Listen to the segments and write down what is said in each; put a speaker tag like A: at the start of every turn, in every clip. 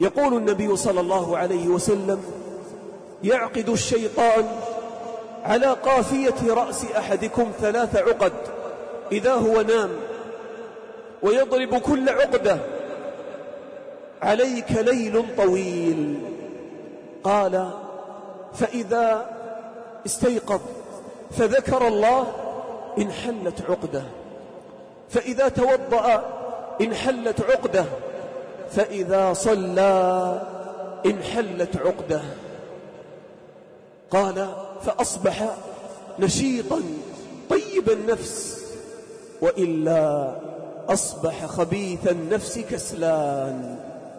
A: يقول النبي صلى الله عليه وسلم: يعقد الشيطان على قافية رأس أحدكم 3 عقد إذا هو نام، ويضرب كل عقدة: عليك ليل طويل. قال: فإذا استيقظ فذكر الله انحلت عقدة، فإذا توضأ انحلت عقدة، فإذا صلى انحلت عقدة. قال: فأصبح نشيطا طيب النفس، وإلا أصبح خبيث النفس كسلان.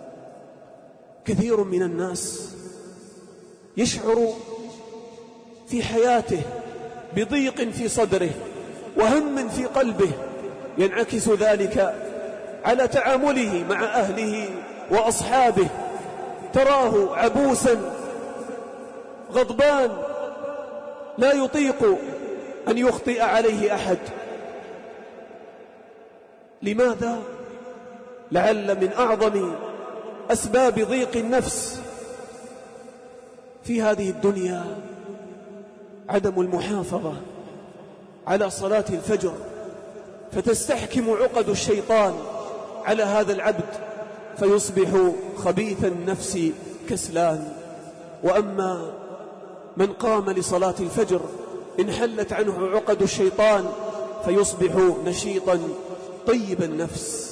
A: كثير من الناس يشعر في حياته بضيق في صدره وهم في قلبه، ينعكس ذلك على تعامله مع أهله وأصحابه. تراه عبوسا غضبان لا يطيق أن يخطئ عليه أحد. لماذا؟ لعل من أعظم أسباب ضيق النفس في هذه الدنيا عدم المحافظة على صلاة الفجر، فتستحكم عقد الشيطان على هذا العبد فيصبح خبيث النفس كسلان. وأما من قام لصلاة الفجر انحلت عنه عقد الشيطان فيصبح نشيطا طيب النفس.